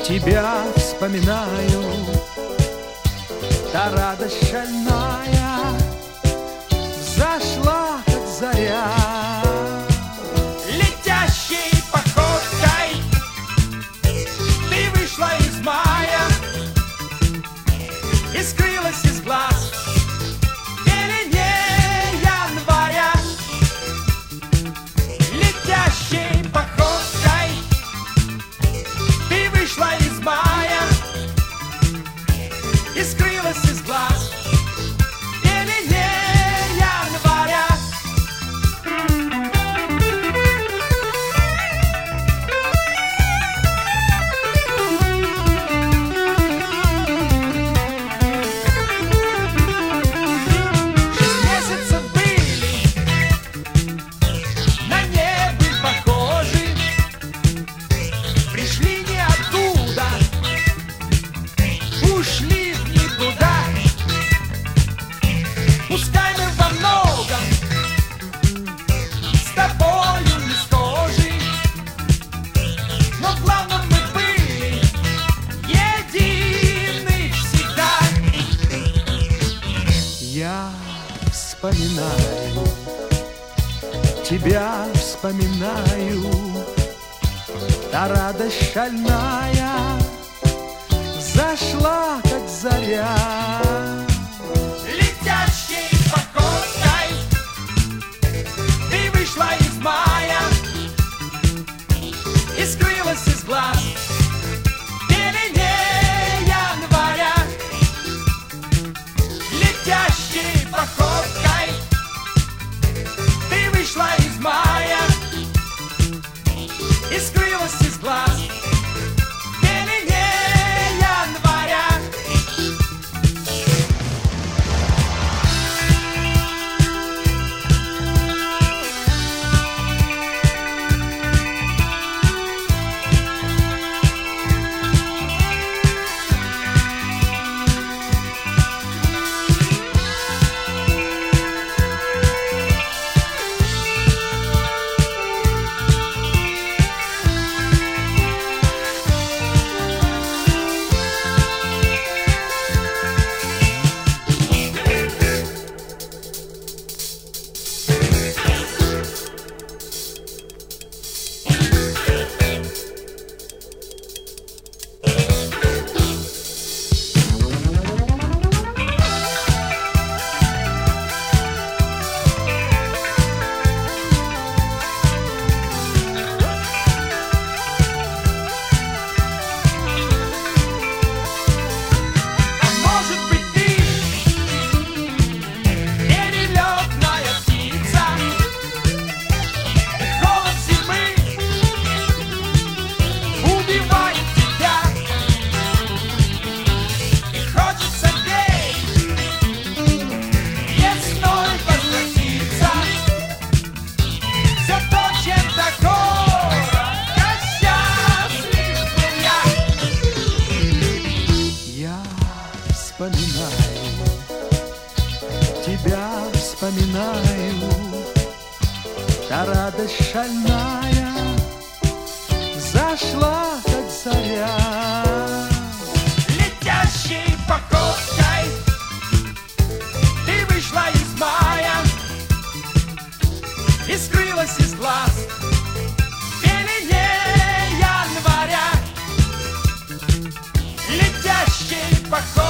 Тебя вспоминаю, та радость шальная взошла, как заря. Летящей походкой ты вышла из мая и скрылась из глаз в пелене января. Летящей походкой ты вышла из мая и скрылась из глаз в пелене января. Ушли в никуда. Пускай мы во многом с тобою не схожи, но в главном мы были едины всегда. Я вспоминаю, тебя вспоминаю, та радость шальная зашла, как заря. Летящей походкой ты вышла из мая и скрылась из глаз в пелене января. Летящей походкой ты вышла из мая и скрылась из глаз в пелене января. Вспоминаю, тебя вспоминаю, та радость шальная зашла, как заря. Летящей походкой ты вышла из мая и скрылась из глаз в пелене января. Летящей походкой